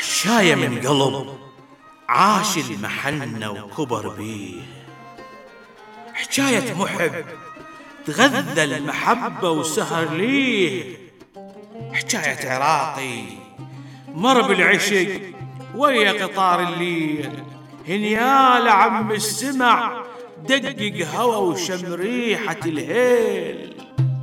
شاية من قلب عاش المحنة وكبر بيه، حكاية محب تغذى المحبة وسهر ليه، حكاية عراقي مر بالعشق ويا قطار الليل، هنيال عم السمع دقق هوى وشم ريحة الهيل.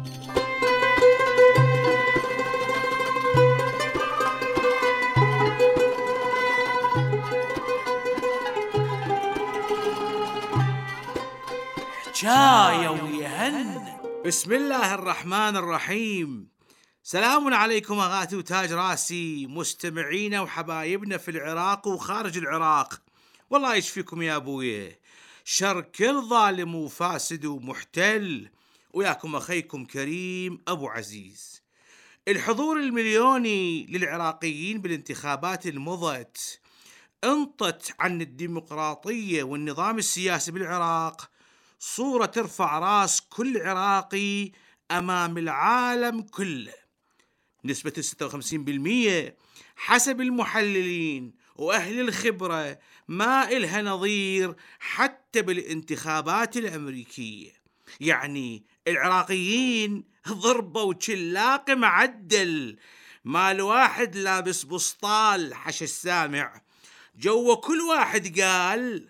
حكاية ويهن. بسم الله الرحمن الرحيم. سلام عليكم أغاتي وتاج راسي، مستمعينا وحبايبنا في العراق وخارج العراق. والله يشفيكم يا أبويه شر كل ظالم وفاسد ومحتل، وياكم أخيكم كريم أبو عزيز. الحضور المليوني للعراقيين بالانتخابات المضت انطت عن الديمقراطية والنظام السياسي بالعراق صورة ترفع راس كل عراقي أمام العالم كله. نسبة 56% حسب المحللين وأهل الخبرة ما إلها نظير حتى بالانتخابات الأمريكية. يعني العراقيين ضربوا وشلاق معدل، مال واحد لابس بسطال حش السامع، جو كل واحد قال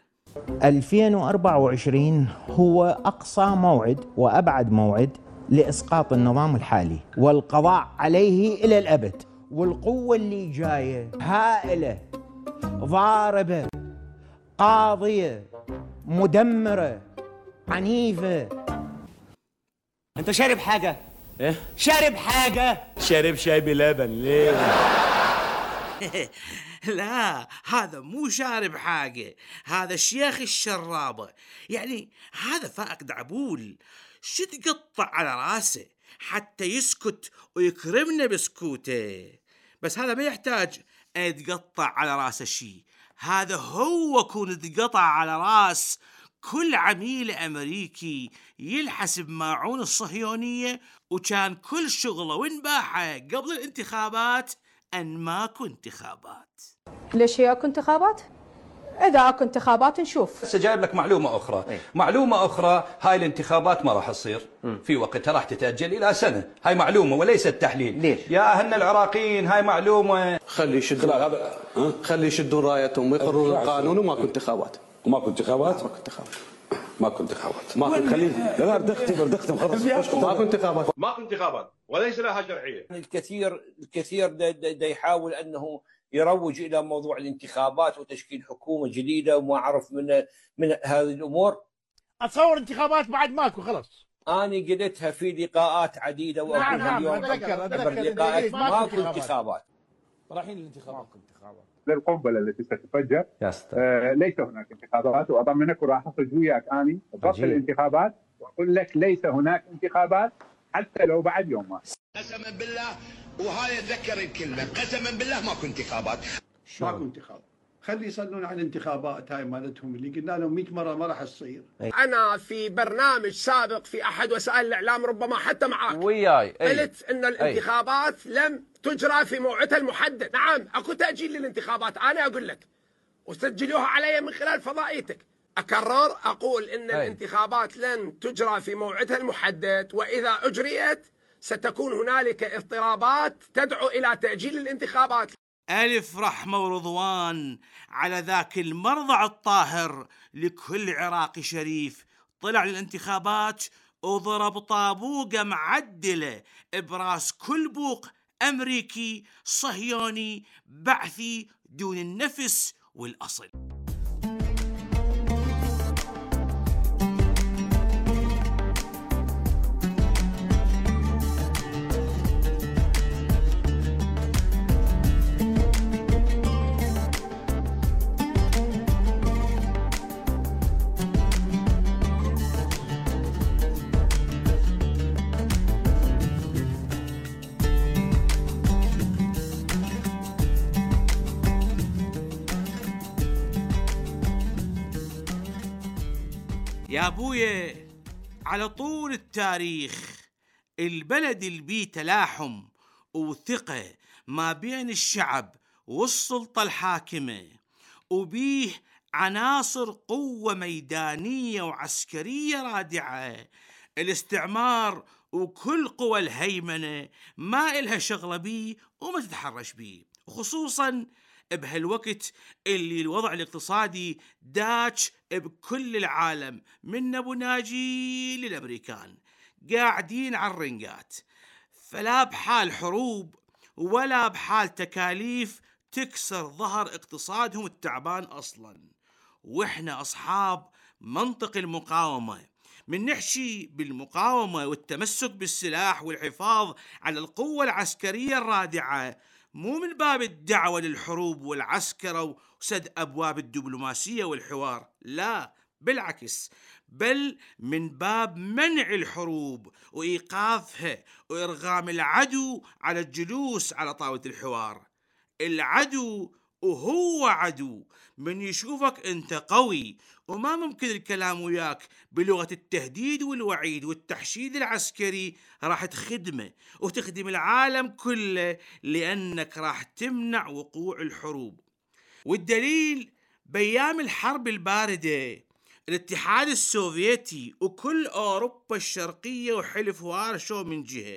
2024 هو أقصى موعد وأبعد موعد لإسقاط النظام الحالي والقضاء عليه إلى الأبد. والقوة اللي جاية هائلة، ضاربة، قاضية، مدمرة، عنيفة. أنت شارب حاجة؟ إيه؟ شارب حاجة؟ شارب شاي بلبن ليه؟ لا، هذا مو شارب حاجة، هذا الشيخ الشرابة. يعني هذا فائق دعبول، شو تقطع على راسه حتى يسكت ويكرمنا بسكوته. بس هذا ما يحتاج أن يتقطع على راسه شي، هذا هو كون تقطع على راس كل عميل أمريكي يلحس بماعون الصهيونية، وكان كل شغله وانباحه قبل الانتخابات أن ماكو انتخابات. ليش هي اكو انتخابات؟ إذا اكو انتخابات نشوف. هسه جايب لك معلومة أخرى. معلومة أخرى، هاي الانتخابات ما راح تصير في وقتها، راح تتأجل إلى سنة. هاي معلومة وليست تحليل. ليش؟ يا أهلنا العراقيين هاي معلومة. خلي يشدون رايتهم ويقررون القانون وماكو انتخابات. ماكو انتخابات؟ ماكو انتخابات. ماكو خلي لا بدختم خلص. ماكو انتخابات. ماكو انتخابات وليس لها شرعية. الكثير دا يحاول أنه يروج إلى موضوع الانتخابات وتشكيل حكومة جديدة وما أعرف من هذه الأمور. أتصور انتخابات بعد ماكو خلص. أنا قلتها في لقاءات عديدة وأقولها اليوم. أتذكر لقاءات ماكو انتخابات. رايحين الانتخابات. للقنبلة التي ستفجر ليس هناك انتخابات، وأضمنك وراح أخرج وياك أني ضبط الانتخابات وأقول لك ليس هناك انتخابات حتى لو بعد يوم واحد. قسما بالله، وهاي اتذكر الكلمه، قسما بالله ماكو انتخابات. ماكو انتخابات. خلي يصلون على الانتخابات هاي مالتهم اللي قلنا لهم 100 مرة ما راح تصير. أنا في برنامج سابق في أحد وسائل الإعلام ربما حتى معاك وياي قلت أن الانتخابات لم تجرى في موعدها المحدد. نعم أكو تأجيل للانتخابات، أنا أقول لك وسجلوها علي من خلال فضائيتك. أكرر أقول أن الانتخابات لن تجرى في موعدها المحدد، وإذا أجريت ستكون هنالك اضطرابات تدعو إلى تأجيل الانتخابات. ألف رحمة ورضوان على ذاك المرضع الطاهر لكل عراقي شريف طلع للانتخابات وضرب طابوقة معدلة براس كل بوق أمريكي صهيوني بعثي دون النفس والأصل. يا أبويا على طول التاريخ البلد اللي بيه تلاحم وثقة ما بين الشعب والسلطة الحاكمة، وبيه عناصر قوة ميدانية وعسكرية رادعة. الاستعمار وكل قوى الهيمنة ما إلها شغلة بيه وما تتحرش بيه، وخصوصا بهالوقت اللي الوضع الاقتصادي داش بكل العالم، من أبو ناجي للأمريكان قاعدين على الرنقات، فلا بحال حروب ولا بحال تكاليف تكسر ظهر اقتصادهم التعبان أصلا. وإحنا أصحاب منطق المقاومة، من نحشي بالمقاومة والتمسك بالسلاح والحفاظ على القوة العسكرية الرادعة، مو من باب الدعوة للحروب والعسكرة وسد أبواب الدبلوماسية والحوار، لا بالعكس، بل من باب منع الحروب وإيقافها وإرغام العدو على الجلوس على طاولة الحوار. العدو وهو عدو من يشوفك أنت قوي وما ممكن الكلام وياك بلغة التهديد والوعيد والتحشيد العسكري، راح تخدمه وتخدم العالم كله، لأنك راح تمنع وقوع الحروب. والدليل بأيام الحرب الباردة الاتحاد السوفيتي وكل أوروبا الشرقية وحلف وارشو من جهة،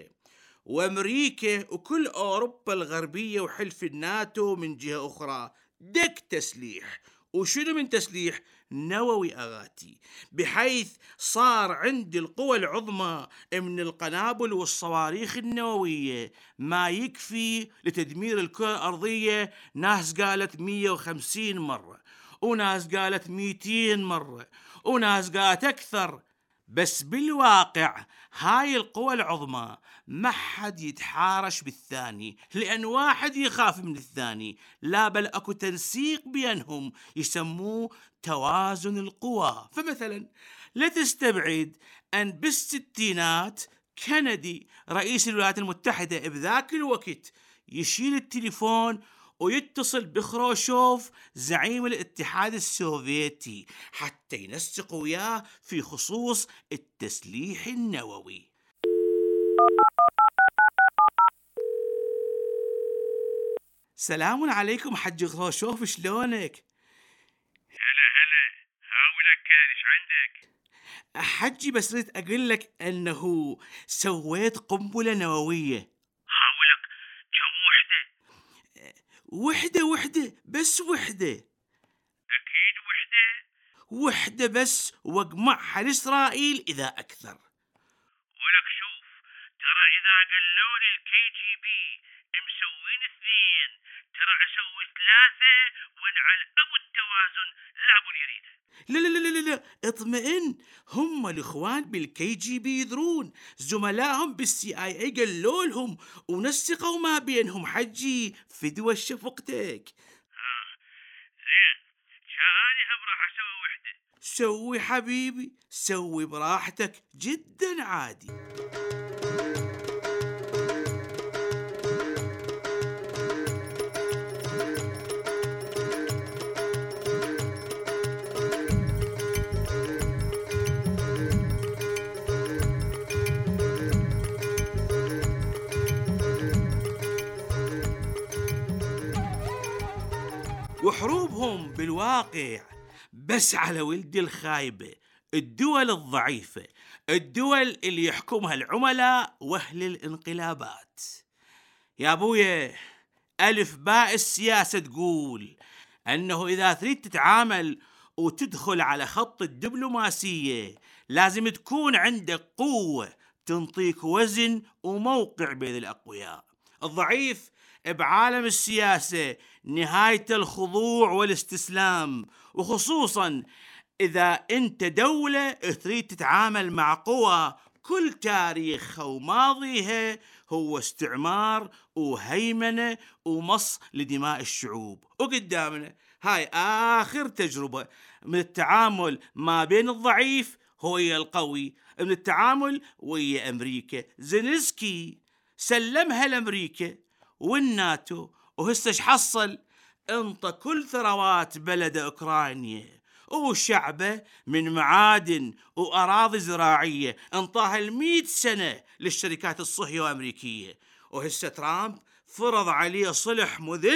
وأمريكا وكل أوروبا الغربية وحلف الناتو من جهة أخرى، دك تسليح. وشنو من تسليح؟ نووي أغاتي، بحيث صار عند القوى العظمى من القنابل والصواريخ النووية ما يكفي لتدمير الكرة الأرضية. ناس قالت 150 مرة، وناس قالت 200 مرة، وناس قالت أكثر. بس بالواقع هاي القوى العظمى ما حد يتحارش بالثاني، لأن واحد يخاف من الثاني، لا بل أكو تنسيق بينهم يسموه توازن القوى. فمثلا لا تستبعد أن بالستينات كندي رئيس الولايات المتحدة بذاك الوقت يشيل التليفون ويتصل بخروشوف زعيم الاتحاد السوفيتي حتى ينسق وياه في خصوص التسليح النووي. سلام عليكم حج خروشوف، شلونك؟ هلا هاولك كان ايش عندك؟ حجي بس ريت اقول لك انه سويت قنبلة نووية. هاولك كم وحدة بس وحدة. اكيد وحدة بس، واقمعها لإسرائيل اذا اكثر. ولك شوف، ترى اذا قالوا لي الكي جي بي مسوين 2، ترى اسوي 3 ونعل ابو التوازن لا ابو اليريده. لا اطمئن، هم الاخوان بالكي جي بي يدرون، زملائهم بالسي اي اي قالوا لهم ونسقوا ما بينهم حجي فدوى شفقتك. زين، شاني هم راح اسوي وحده. سوي حبيبي، سوي براحتك، جدا عادي. وحروبهم بالواقع بس على ولد الخايبة، الدول الضعيفة، الدول اللي يحكمها العملاء واهل الانقلابات. يا ابويا، ألف باء السياسة تقول أنه إذا تريد تتعامل وتدخل على خط الدبلوماسية لازم تكون عندك قوة تنطيك وزن وموقع بين الأقوياء. الضعيف بعالم السياسة نهاية الخضوع والاستسلام، وخصوصا إذا أنت دولة تريد تتعامل مع قوى كل تاريخها وماضيها هو استعمار وهيمنة ومص لدماء الشعوب. وقدامنا هاي آخر تجربة من التعامل ما بين الضعيف ويا القوي، من التعامل ويا أمريكا. زيلينسكي سلمها لأمريكا والناتو، وهسه ايش حصل؟ انطى كل ثروات بلد أوكرانيا وشعبه من معادن وأراضي زراعية، انطاها 100 سنة للشركات الصهيونية وأمريكية. وهسه ترامب فرض عليه صلح مذل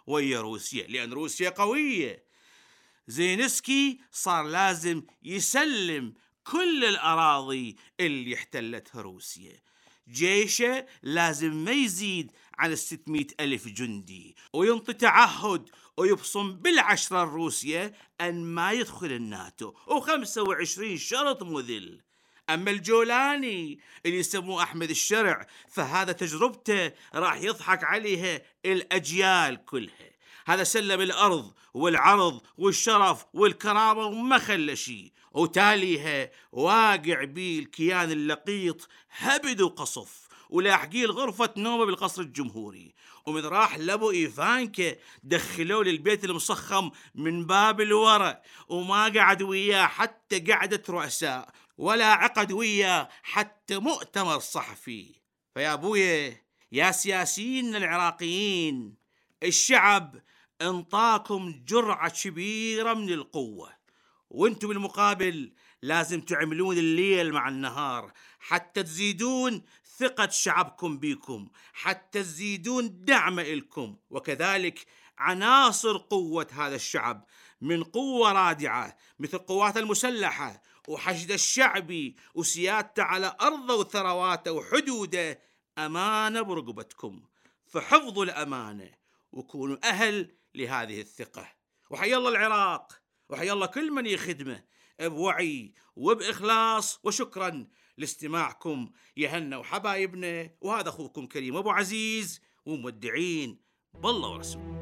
ويا روسيا لأن روسيا قوية. زيلينسكي صار لازم يسلم كل الأراضي اللي احتلتها روسيا. جيشه لازم ما يزيد عن 600 ألف جندي، وينطي تعهد ويبصم بالعشرة لروسيا أن ما يدخل الناتو، و25 شرط مذل. أما الجولاني اللي يسموه أحمد الشرع فهذا تجربته راح يضحك عليها الأجيال كلها. هذا سلم الأرض والعرض والشرف والكرامة وما خلى شيء، وتاليها واقع بيه الكيان اللقيط هبد وقصف، ولاحقيه غرفة نومه بالقصر الجمهوري. ومن راح لابو إيفانكا دخلوه للبيت المصخم من باب الورق، وما قعد وياه حتى قعدة رؤساء، ولا عقد وياه حتى مؤتمر صحفي. فيا أبويا يا سياسيين العراقيين، الشعب انطاكم جرعة كبيرة من القوة، وانتم بالمقابل لازم تعملون الليل مع النهار حتى تزيدون ثقة شعبكم بيكم، حتى تزيدون دعم إلكم. وكذلك عناصر قوة هذا الشعب من قوة رادعة مثل القوات المسلحة وحشد الشعبي وسيادته على أرضه وثرواته وحدوده أمانة برقبتكم، فحفظوا الأمانة وكونوا أهل لهذه الثقة. وحي الله العراق، وحي الله كل من يخدمه بوعي وبإخلاص. وشكرا لاستماعكم يا هنا وحبايبنا، وهذا أخوكم كريم أبو عزيز، ومودعين بالله ورسوله.